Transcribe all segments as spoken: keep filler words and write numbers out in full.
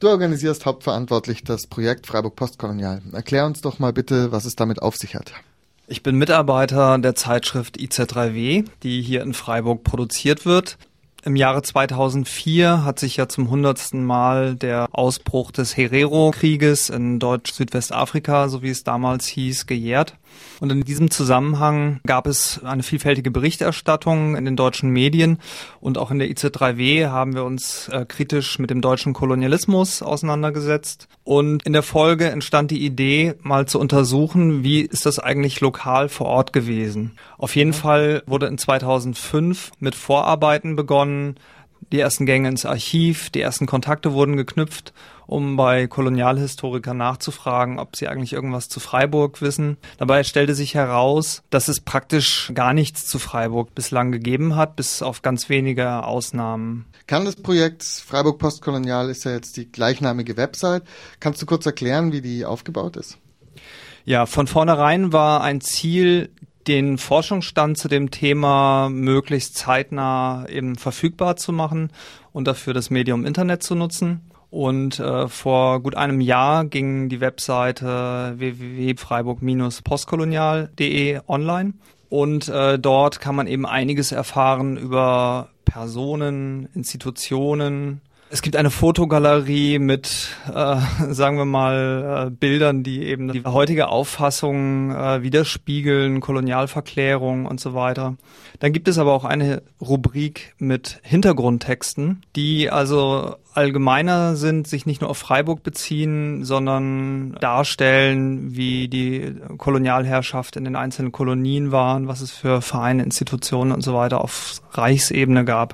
Du organisierst hauptverantwortlich das Projekt Freiburg Postkolonial. Erklär uns doch mal bitte, was es damit auf sich hat. Ich bin Mitarbeiter der Zeitschrift I Z drei W, die hier in Freiburg produziert wird. Im Jahre zweitausendvier hat sich ja zum hundertsten Mal der Ausbruch des Herero-Krieges in Deutsch-Südwestafrika, so wie es damals hieß, gejährt. Und in diesem Zusammenhang gab es eine vielfältige Berichterstattung in den deutschen Medien und auch in der I Z drei W haben wir uns äh, kritisch mit dem deutschen Kolonialismus auseinandergesetzt. Und in der Folge entstand die Idee, mal zu untersuchen, wie ist das eigentlich lokal vor Ort gewesen. Auf jeden Fall wurde in zweitausendfünf mit Vorarbeiten begonnen. Die ersten Gänge ins Archiv, die ersten Kontakte wurden geknüpft, um bei Kolonialhistorikern nachzufragen, ob sie eigentlich irgendwas zu Freiburg wissen. Dabei stellte sich heraus, dass es praktisch gar nichts zu Freiburg bislang gegeben hat, bis auf ganz wenige Ausnahmen. Kern des Projekts Freiburg Postkolonial ist ja jetzt die gleichnamige Website. Kannst du kurz erklären, wie die aufgebaut ist? Ja, von vornherein war ein Ziel, den Forschungsstand zu dem Thema möglichst zeitnah eben verfügbar zu machen und dafür das Medium Internet zu nutzen. Und äh, vor gut einem Jahr ging die Webseite w w w punkt freiburg postkolonial punkt de online und äh, dort kann man eben einiges erfahren über Personen, Institutionen. Es gibt eine Fotogalerie mit, äh, sagen wir mal, äh, Bildern, die eben die heutige Auffassung äh, widerspiegeln, Kolonialverklärung und so weiter. Dann gibt es aber auch eine Rubrik mit Hintergrundtexten, die also allgemeiner sind, sich nicht nur auf Freiburg beziehen, sondern darstellen, wie die Kolonialherrschaft in den einzelnen Kolonien waren, was es für Vereine, Institutionen und so weiter auf Reichsebene gab.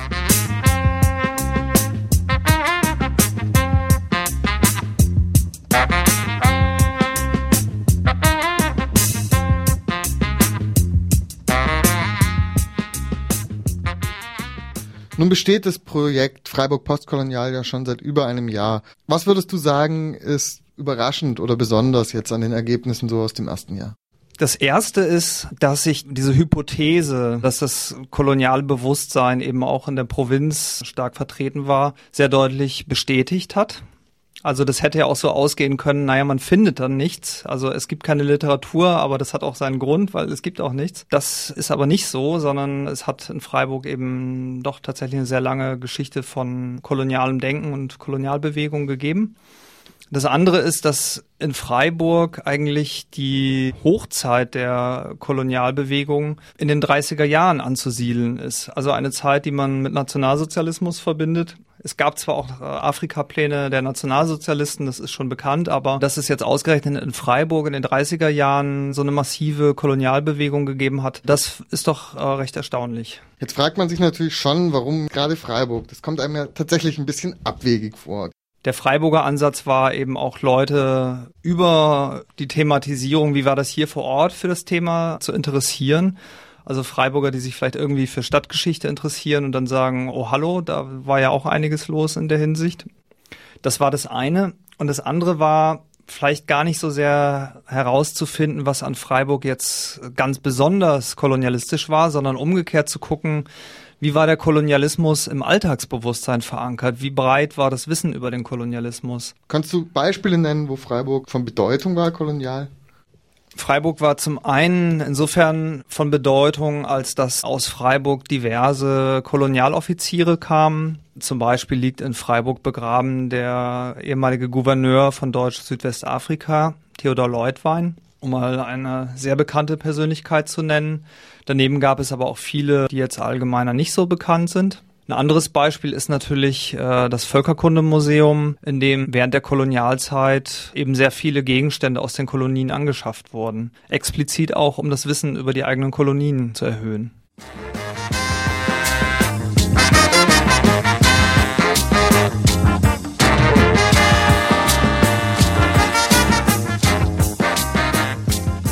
Nun besteht das Projekt Freiburg Postkolonial ja schon seit über einem Jahr. Was würdest du sagen, ist überraschend oder besonders jetzt an den Ergebnissen so aus dem ersten Jahr? Das erste ist, dass sich diese Hypothese, dass das Kolonialbewusstsein eben auch in der Provinz stark vertreten war, sehr deutlich bestätigt hat. Also das hätte ja auch so ausgehen können, naja, man findet dann nichts. Also es gibt keine Literatur, aber das hat auch seinen Grund, weil es gibt auch nichts. Das ist aber nicht so, sondern es hat in Freiburg eben doch tatsächlich eine sehr lange Geschichte von kolonialem Denken und Kolonialbewegung gegeben. Das andere ist, dass in Freiburg eigentlich die Hochzeit der Kolonialbewegung in den dreißiger Jahren anzusiedeln ist. Also eine Zeit, die man mit Nationalsozialismus verbindet. Es gab zwar auch Afrika-Pläne der Nationalsozialisten, das ist schon bekannt, aber dass es jetzt ausgerechnet in Freiburg in den dreißiger Jahren so eine massive Kolonialbewegung gegeben hat, das ist doch äh, recht erstaunlich. Jetzt fragt man sich natürlich schon, warum gerade Freiburg? Das kommt einem ja tatsächlich ein bisschen abwegig vor. Der Freiburger Ansatz war eben auch Leute über die Thematisierung, wie war das hier vor Ort, für das Thema zu interessieren. Also Freiburger, die sich vielleicht irgendwie für Stadtgeschichte interessieren und dann sagen, oh hallo, da war ja auch einiges los in der Hinsicht. Das war das eine. Und das andere war vielleicht gar nicht so sehr herauszufinden, was an Freiburg jetzt ganz besonders kolonialistisch war, sondern umgekehrt zu gucken, wie war der Kolonialismus im Alltagsbewusstsein verankert? Wie breit war das Wissen über den Kolonialismus? Kannst du Beispiele nennen, wo Freiburg von Bedeutung war, kolonial? Freiburg war zum einen insofern von Bedeutung, als dass aus Freiburg diverse Kolonialoffiziere kamen. Zum Beispiel liegt in Freiburg begraben der ehemalige Gouverneur von Deutsch-Südwestafrika, Theodor Leutwein, um mal eine sehr bekannte Persönlichkeit zu nennen. Daneben gab es aber auch viele, die jetzt allgemeiner nicht so bekannt sind. Ein anderes Beispiel ist natürlich äh, das Völkerkundemuseum, in dem während der Kolonialzeit eben sehr viele Gegenstände aus den Kolonien angeschafft wurden. Explizit auch, um das Wissen über die eigenen Kolonien zu erhöhen.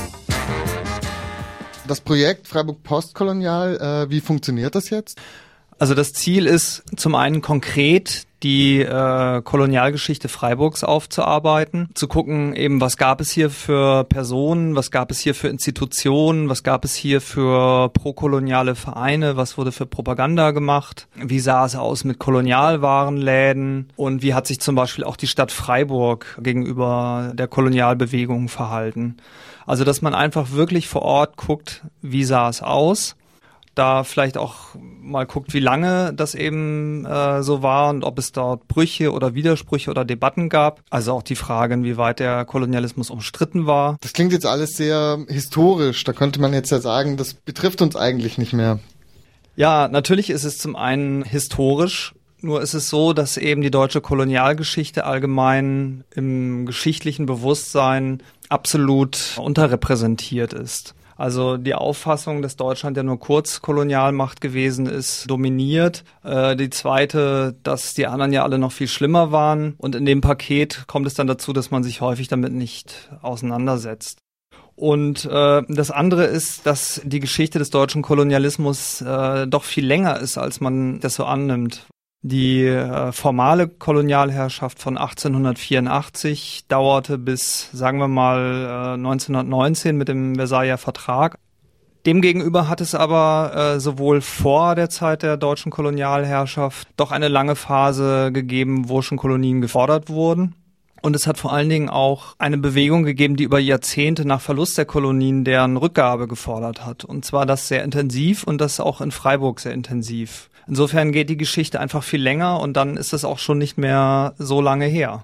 Das Projekt Freiburg Postkolonial, äh, wie funktioniert das jetzt? Also das Ziel ist zum einen konkret, die äh, Kolonialgeschichte Freiburgs aufzuarbeiten, zu gucken eben, was gab es hier für Personen, was gab es hier für Institutionen, was gab es hier für prokoloniale Vereine, was wurde für Propaganda gemacht, wie sah es aus mit Kolonialwarenläden und wie hat sich zum Beispiel auch die Stadt Freiburg gegenüber der Kolonialbewegung verhalten. Also dass man einfach wirklich vor Ort guckt, wie sah es aus, da vielleicht auch mal guckt, wie lange das eben äh, so war und ob es dort Brüche oder Widersprüche oder Debatten gab. Also auch die Frage, inwieweit der Kolonialismus umstritten war. Das klingt jetzt alles sehr historisch. Da könnte man jetzt ja sagen, das betrifft uns eigentlich nicht mehr. Ja, natürlich ist es zum einen historisch. Nur ist es so, dass eben die deutsche Kolonialgeschichte allgemein im geschichtlichen Bewusstsein absolut unterrepräsentiert ist. Also die Auffassung, dass Deutschland ja nur kurz Kolonialmacht gewesen ist, dominiert. Äh, die zweite, dass die anderen ja alle noch viel schlimmer waren. Und in dem Paket kommt es dann dazu, dass man sich häufig damit nicht auseinandersetzt. Und äh, das andere ist, dass die Geschichte des deutschen Kolonialismus äh, doch viel länger ist, als man das so annimmt. Die äh, formale Kolonialherrschaft von achtzehnhundertvierundachtzig dauerte bis, sagen wir mal, äh, neunzehnhundertneunzehn mit dem Versailler Vertrag. Demgegenüber hat es aber äh, sowohl vor der Zeit der deutschen Kolonialherrschaft doch eine lange Phase gegeben, wo schon Kolonien gefordert wurden. Und es hat vor allen Dingen auch eine Bewegung gegeben, die über Jahrzehnte nach Verlust der Kolonien deren Rückgabe gefordert hat. Und zwar das sehr intensiv und das auch in Freiburg sehr intensiv. Insofern geht die Geschichte einfach viel länger und dann ist es auch schon nicht mehr so lange her.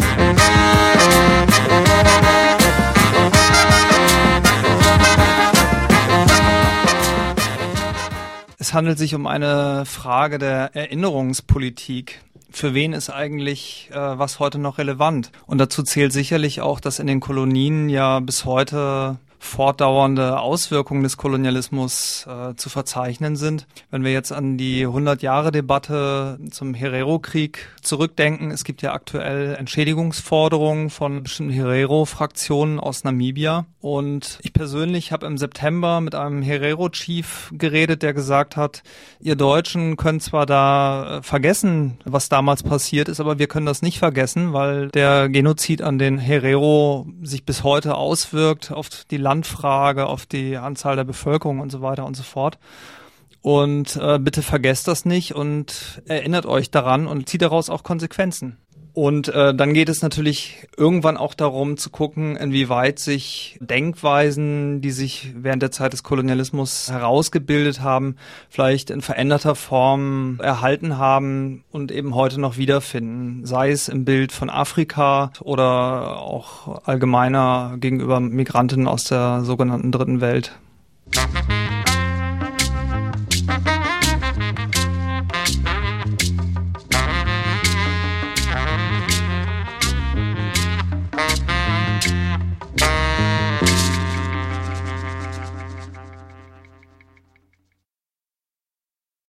Es handelt sich um eine Frage der Erinnerungspolitik. Für wen ist eigentlich äh, was heute noch relevant? Und dazu zählt sicherlich auch, dass in den Kolonien ja bis heute fortdauernde Auswirkungen des Kolonialismus äh, zu verzeichnen sind. Wenn wir jetzt an die hundert-Jahre-Debatte zum Herero-Krieg zurückdenken, es gibt ja aktuell Entschädigungsforderungen von bestimmten Herero-Fraktionen aus Namibia. Und ich persönlich habe im September mit einem Herero-Chief geredet, der gesagt hat, ihr Deutschen könnt zwar da äh, vergessen, was damals passiert ist, aber wir können das nicht vergessen, weil der Genozid an den Herero sich bis heute auswirkt auf die Landfrage, auf die Anzahl der Bevölkerung und so weiter und so fort. Und äh, bitte vergesst das nicht und erinnert euch daran und zieht daraus auch Konsequenzen. Und äh, dann geht es natürlich irgendwann auch darum zu gucken, inwieweit sich Denkweisen, die sich während der Zeit des Kolonialismus herausgebildet haben, vielleicht in veränderter Form erhalten haben und eben heute noch wiederfinden. Sei es im Bild von Afrika oder auch allgemeiner gegenüber Migranten aus der sogenannten Dritten Welt.